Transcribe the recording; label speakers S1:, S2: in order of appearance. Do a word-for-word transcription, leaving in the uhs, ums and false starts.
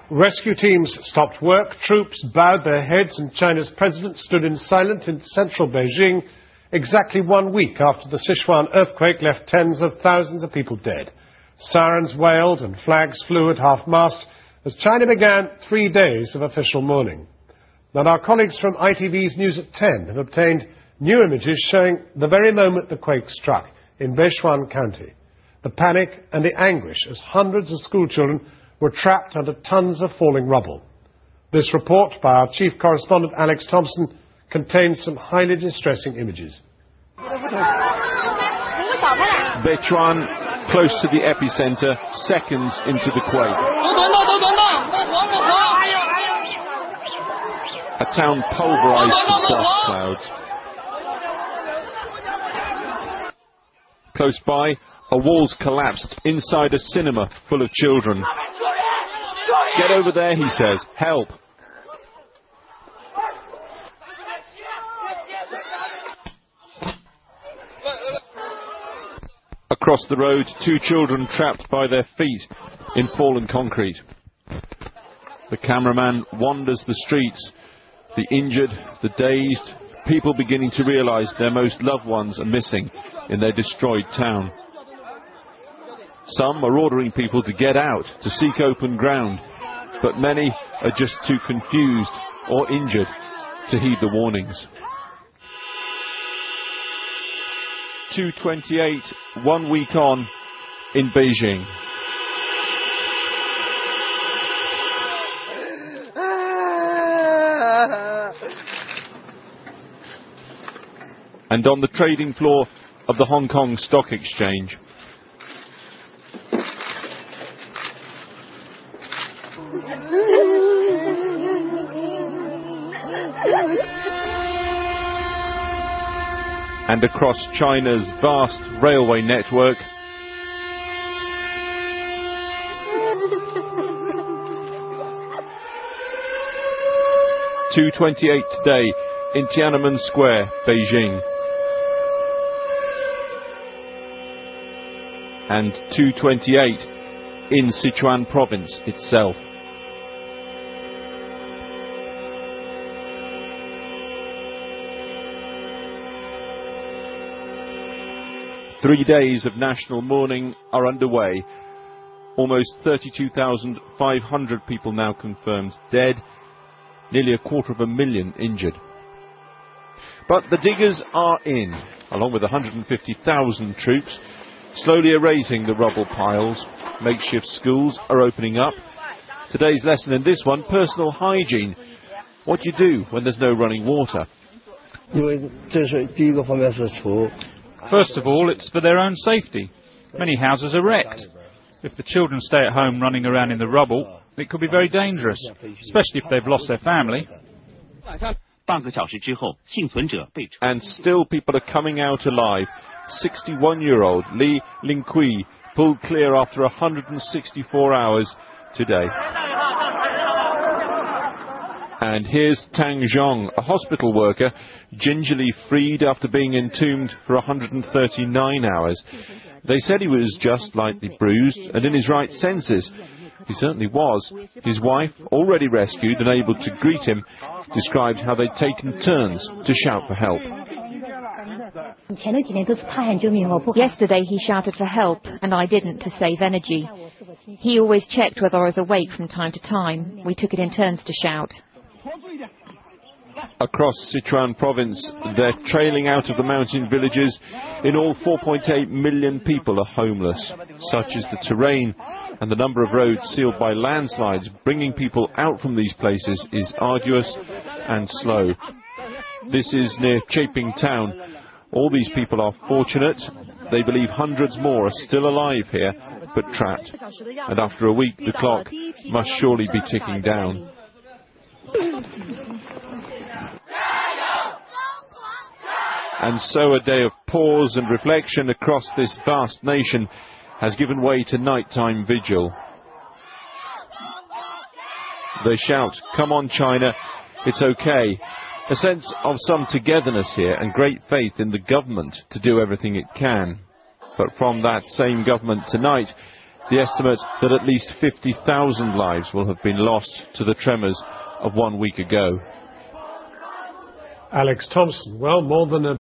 S1: Rescue teams stopped work, troops bowed their heads, and China's president stood in silence in central Beijing exactly one week after the Sichuan earthquake left tens of thousands of people dead. Sirens wailed and flags flew at half-mast as China began three days of official mourning. Now, our colleagues from I T V's News at ten have obtained new images showing the very moment the quake struck in Beishuan County. The panic and the anguish as hundreds of schoolchildren were trapped under tons of falling rubble. This report by our chief correspondent Alex Thompson contains some highly distressing images.
S2: Bechuan, close to the epicenter, seconds into the quake. A town pulverized to dust clouds. Close by, a wall's collapsed inside a cinema full of children. Get over there, he says. Help. Across the road, two children trapped by their feet in fallen concrete. The cameraman wanders the streets, the injured, the dazed, people beginning to realize their most loved ones are missing in their destroyed town. Some are ordering people to get out, to seek open ground, but many are just too confused or injured to heed the warnings. two twenty-eight, one week on, in Beijing. And on the trading floor of the Hong Kong Stock Exchange. And across China's vast railway network, two twenty-eight today in Tiananmen Square, Beijing. And two twenty-eight in Sichuan province itself. Three days of national mourning are underway. Almost thirty-two thousand five hundred people now confirmed dead, nearly a quarter of a million injured. But the diggers are in, along with one hundred fifty thousand troops, slowly erasing the rubble piles. Makeshift schools are opening up. Today's lesson in this one, personal hygiene. What do you do when there's no running water?
S3: First of all, it's for their own safety. Many houses are wrecked. If the children stay at home running around in the rubble, it could be very dangerous, especially if they've lost their family.
S2: And still people are coming out alive. sixty-one-year-old Li Lingqi pulled clear after one hundred sixty-four hours today. And here's Tang Zhong, a hospital worker, gingerly freed after being entombed for one hundred thirty-nine hours. They said he was just slightly bruised and in his right senses. He certainly was. His wife, already rescued and able to greet him, described how they'd taken turns to shout for help.
S4: Yesterday he shouted for help, and I didn't, to save energy. He always checked whether I was awake from time to time. We took it in turns to shout.
S2: Across Sichuan province, they're trailing out of the mountain villages. In all, four point eight million people are homeless. Such is the terrain, and the number of roads sealed by landslides bringing people out from these places is arduous and slow. This is near Cheping town. All these people are fortunate. They believe hundreds more are still alive here, but trapped. And after a week, the clock must surely be ticking down. And so a day of pause and reflection across this vast nation has given way to nighttime vigil. They shout, "Come on, China, it's okay." A sense of some togetherness here and great faith in the government to do everything it can. But from that same government tonight, the estimate that at least fifty thousand lives will have been lost to the tremors of one week ago.
S1: Alex Thompson, well, more than a